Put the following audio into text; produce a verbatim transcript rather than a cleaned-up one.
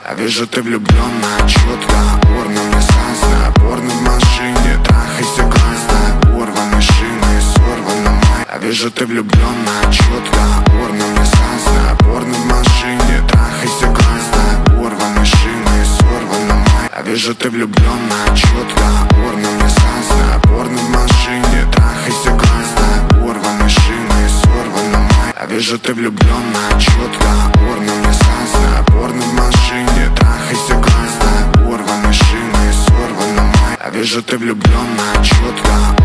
Я вижу, ты влюблённая, чётко. Порно мне сказано, порно в машине. Трахайся классно, порваны шины, сорвана май. Я вижу, ты влюблённая, чётко. Порно мне сказано, порно в машине. Трахайся классно, порваны шины, сорвана май. Я вижу, ты влюблённая, чётко. Порно мне сказано, порно в машине. Трахайся классно, порваны шины, сорвана май. Я вижу, ты влюблённая, чётко. Порно мне сказано, порно в машине. Трахайся классно, порваны шины, сорвана май. Я вижу, ты влюблённая, чётко.